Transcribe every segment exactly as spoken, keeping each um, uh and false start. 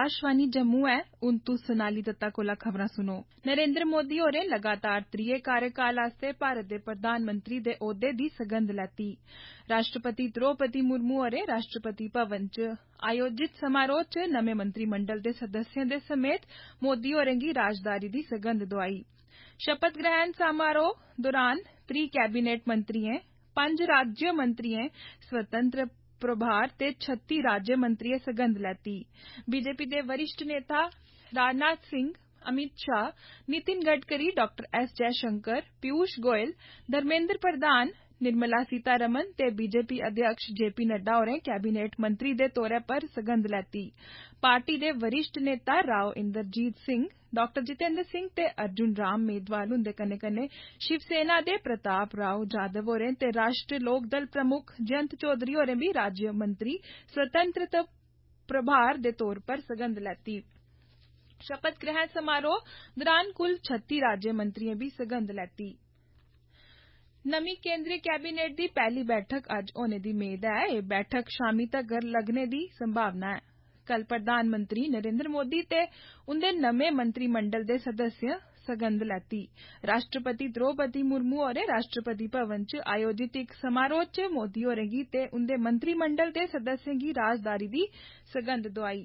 आकाशवाणी जम्मू है। हुण तुस सोनाली दत्ता कोला खबरां सुनो। नरेंद्र मोदी होरें लगातार त्रीये कार्यकाल आस्तै भारत दे प्रधानमंत्री दे ओहदे दी सगंध लैती। राष्ट्रपति द्रौपदी मुर्मू होरें राष्ट्रपति भवन च आयोजित समारोह च नमें मंत्रिमंडल दे सदस्यें दे समेत मोदी होरें गी राजदारी दी सगंध दोआई। शपथ ग्रहण समारोह दौरान त्रीह् कैबिनेट मंत्रियें, पंज राज्य मंत्रियें, स्वतंत्र प्रभार ते छत्ती राज्य मंत्रियें सगंध लैती। बीजेपी दे वरिष्ठ नेता राजनाथ सिंह, अमित शाह, नितिन गडकरी, डॉक्टर एस जयशंकर, पीयूष गोयल, धर्मेंद्र प्रधान, निर्मला सीतारमण ते बीजेपी अध्यक्ष जेपी नड्डा होरें कैबिनेट मंत्री दे तौर पर सगंध लैती। पार्टी दे वरिष्ठ नेता राव इंदरजीत सिंह, डॉक्टर जितेंद्र सिंह ते अर्जुन राम मेघवाल हुंदे कन्नै कन्नै शिवसेना दे प्रताप राव जाधव होरें ते राष्ट्र लोकदल प्रमुख जयंत चौधरी होरें बी राज्य मंत्री स्वतंत्र प्रभार दे तौर पर सगंध लैती। शपथ ग्रहण समारोह दौरान कुल छत्ती राज्य मंत्रियें बी सगंध लैती। नमीं केंद्रीय कैबिनेट दी पहली बैठक अज्ज होने दी मेद ऐ। एह बैठक शामी तगर लगने दी संभावना ऐ। कल प्रधानमंत्री नरेंद्र मोदी ते उंदे नमें मंत्रिमंडल दे सदस्यें सगंध लैती। राष्ट्रपति द्रौपदी मुर्मू होरें राष्ट्रपति भवन च आयोजित इक समारोह च मोदी होरें गी ते उंदे मंत्रिमंडल दे सदस्यें गी राजदारी दी सगंध दोआई।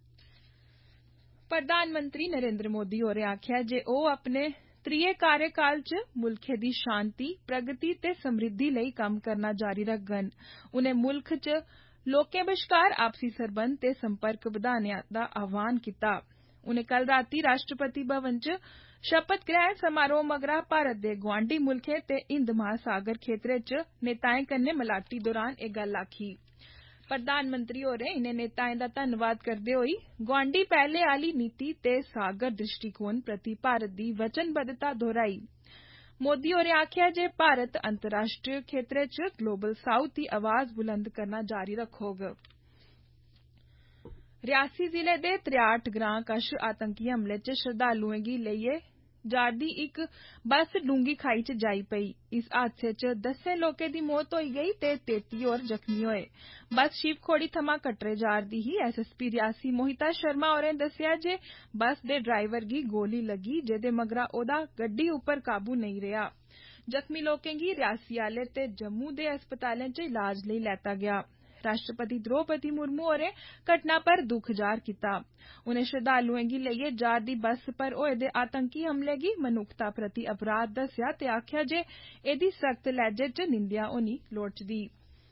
प्रधानमंत्री नरेंद्र मोदी होरें आखेआ जे ओह अपने त्रीये कार्यकाल च मुल्खै दी शांति, प्रगति ते समृद्धि लेई कम्म करना जारी रखङन। उनें मुल्ख च लोकें बश्कार आपसी सरबंध ते संपर्क बधाने दा आह्वान कीता। उनें कल रातीं राष्ट्रपति भवन च शपथ ग्रहण समारोह मगरा भारत दे गुआंढी मुल्खें ते हिंद महासागर खेत्रे च नेताएं कन्नै मलाटी दौरान एह गल्ल आखी। प्रधानमंत्री होरें इनें नेताएं दा धन्नवाद करदे होई गुआंढी पैह्ले आह्ली नीति ते सागर दृष्टिकोण प्रति भारत दी वचनबद्धता दोहराई। मोदी होरें आखेआ जे भारत अंतर्राष्ट्रीय खेत्रे च ग्लोबल साउथ दी आवाज बुलंद करना जारी रक्खोग। रियासी जिले दे त्रेआठ ग्रां कश आतंकी हमले च श्रद्धालुएं गी लेइयै जा'रदी इक बस डूंगी खाई च जाई पेई। इस हादसे च दस्सें लोकें दी मौत होई गेई ते तेती होर जख्मी होए। बस शिवखोड़ी थमां कटरे जा'रदी ही। एसएसपी रियासी मोहिता शर्मा होरें दस्सेआ जे बस दे ड्राइवर गी गोली लग्गी जेदे मगरा ओह्दा गड्डी उप्पर काबू नेईं रेहा। जख्मी लोकें गी रियासी आह्ले ते जम्मू दे अस्पतालें च इलाज लेई लैता गेआ। राष्ट्रपति द्रौपदी मुर्मू होरें घटना पर दुख जाह्र कीता। उनें श्रद्धालुएं गी लेइयै जा'रदी बस पर होए दे आतंकी हमले गी मनुक्खता प्रति अपराध दस्सेआ ते आखेआ जे एह्दी सख्त लैह्जे च निंदेआ होनी लोड़चदी।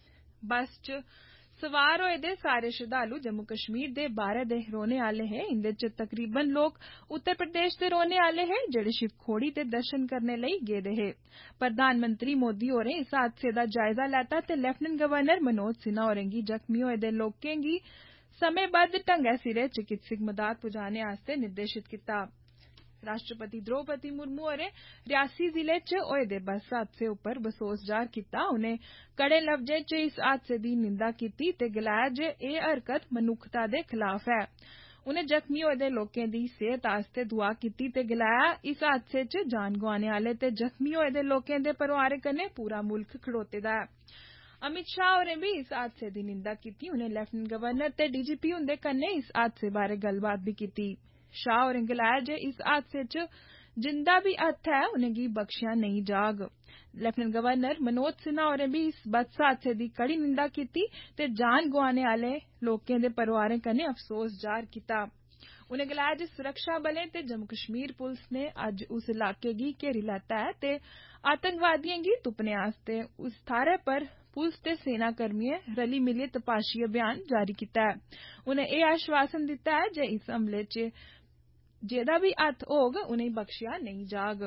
बस च सवार होए दे सारे श्रद्धालु जम्मू कश्मीर दे बाह्रै दे रौह्ने आह्ले हे। इंदे च तकरीबन लोक उत्तर प्रदेश दे रौह्ने आह्ले हे जेह्ड़े शिवखोड़ी दे दर्शन करने लेई गेदे हे। प्रधानमंत्री मोदी होरें इस हादसे दा जायजा लैता ते लेफ्टिनेंट गवर्नर मनोज सिन्हा होरें गी जख्मी होए दे लोकें गी समेंबद्ध ढंगै सिरे चिकित्सक मदाद पुजाने आस्तै निर्देशित कीता। राष्ट्रपति द्रौपदी मुर्मू होरें रियासी जिले च होए दे बस हादसे उप्पर बसोस जाह्र कीता। उनें कड़े लफ्जें च इस हादसे दी निंदा कीती ते गलाया जे एह् हरकत मनुक्खता दे खलाफ ऐ। उनें जख्मी होए दे लोकें दी सेह्त आस्तै दुआ कीती ते गलाया इस हादसे च जान गोआने आह्ले ते जख्मी होए दे लोकें दे परोआरें कन्नै पूरा मुल्ख खड़ोते दा ऐ। अमित शाह होरें बी इस हादसे दी निंदा कीती। उनें लेफ्टिनेंट गवर्नर ते डीजीपी हुंदे कन्नै इस हादसे बारै गल्लबात बी कीती। शाह होरें गलाया जे इस हादसे च जिंदा बी हत्थ ऐ उनेंगी बख्शेआ नेईं जाग। लेफ्टिनेंट गवर्नर मनोज सिन्हा होरें बी इस बस हादसे दी कड़ी निंदा कीती ते जान गोआने आह्ले लोकें दे परोआरें कन्नै अफसोस जाह्र कीता। उनें गलाया जे सुरक्षा बलें ते जम्मू कश्मीर पुलस ने अज्ज उस इलाके गी घेरी लैता ऐ ते आतंकवादिएं गी तुप्पने आस्तै उस थाह्रै पर पुलस ते सेना कर्मियें रली मिलियै तपाशी अभियान जारी कीता ऐ। उनें एह् आश्वासन दित्ता ऐ जे इस हमले च जेदा बी हत्थ होग उनेंगी बख्शेआ नेईं जाग।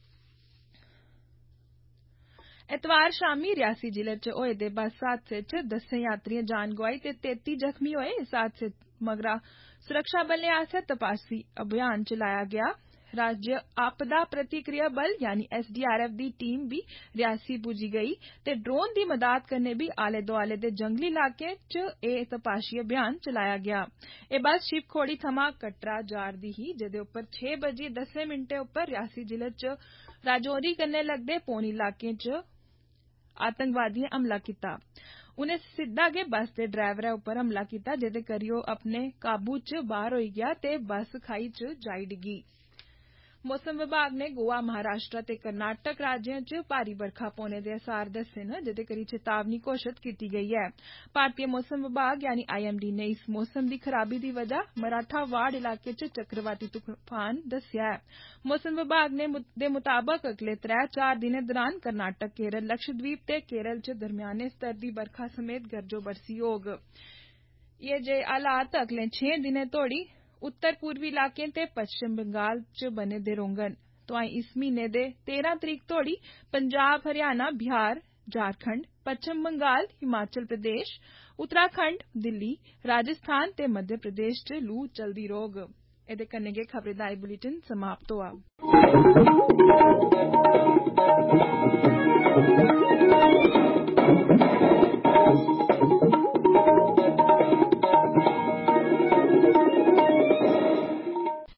ऐतवार शामी रियासी जिले च होए दे बस हादसे च दस्सें यात्रियें जान गोआई ते तेती जख्मी होए। इस हादसे मगरा सुरक्षा बलें आसेआ तपाशी अभियान चलाया गेआ। राज्य आपदा प्रतिक्रिया बल यानी एसडीआरएफ दी टीम बी रियासी पुज्जी गेई ते ड्रोन दी मदाद कन्नै बी आले दोआले दे जंगली इलाकें च एह् तपाशी अभियान चलाया गेआ। एह् बस शिवखोड़ी थमां कटरा जा'रदी ही जेदे उप्पर छे बजियै दस्सें मिंटें उप्पर रियासी जिले च राजौरी कन्नै लगदे पौनी इलाकें च आतंकवादिएं हमला कीता। उनें सिद्धा गै बस दे ड्राइवरै उप्पर हमला कीता जेदे करी ओह् अपने काबू च बाहर होई गेआ ते बस खाई च जाई डिग्गी। मौसम विभाग ने गोवा, महाराष्ट्र ते कर्नाटक राज्यें च भारी बरखा पौने दे असार दस्से न जेदे करी चेतावनी घोषित कीती गेई ऐ। भारतीय मौसम विभाग यानी आई एम डी ने इस मौसम दी खराबी दी वजह मराठावाड़ इलाके च चक्रवाती तूफान दस्सेआ ऐ। मौसम विभाग ने दे मुताबक अगले त्रै चार दिनें दौरान कर्नाटक, केरल, लक्षद्वीप ते केरल च दरम्याने स्तर दी बरखा समेत गरजो बरसी होग। ये जे हालात अगले छे दिनें तोड़ी उत्तर पूर्वी इलाकें ते पश्चिम बंगाल च बने दे रौह्ङन। तोआईं इस म्हीने दे तेरह तरीक तोड़ी पंजाब, हरियाणा, बिहार, झारखंड, पश्चिम बंगाल, हिमाचल प्रदेश, उत्तराखंड, दिल्ली, राजस्थान ते मध्य प्रदेश च लू चलदी रौह्ग। एह्दे कन्नै गै खबरें दा एह् बुलेटिन समाप्त होआ।